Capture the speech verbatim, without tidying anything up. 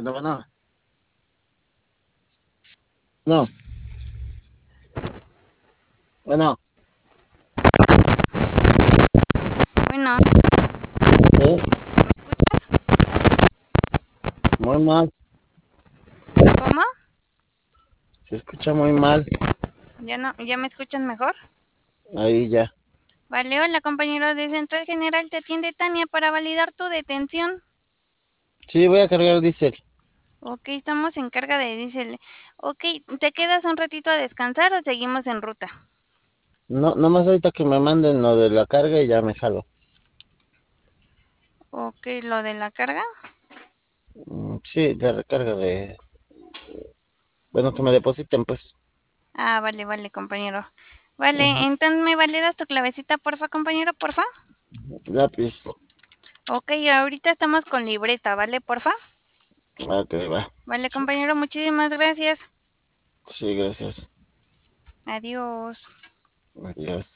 Bueno, bueno, no, bueno, Bueno, sí, ¿me escuchas? muy mal, ¿Cómo? se escucha muy mal. ¿Ya no, ya me escuchan mejor? Ahí ya. Vale, hola compañero de Central General, te atiende Tania para validar tu detención. Sí, voy a cargar diésel. Ok, estamos en carga de diésel. Ok, ¿te quedas un ratito a descansar o seguimos en ruta? No, nomás ahorita que me manden lo de la carga y ya me jalo. Ok, lo de la carga. Mm, sí, de recarga de, bueno, que me depositen, pues. Ah, vale, vale, compañero. Vale, Ajá. entonces me validas tu clavecita, porfa, compañero, porfa. Lápiz. Ok, ahorita estamos con libreta, ¿vale, porfa? Ah, que va. Vale, compañero, muchísimas gracias. Sí, gracias. Adiós. Adiós.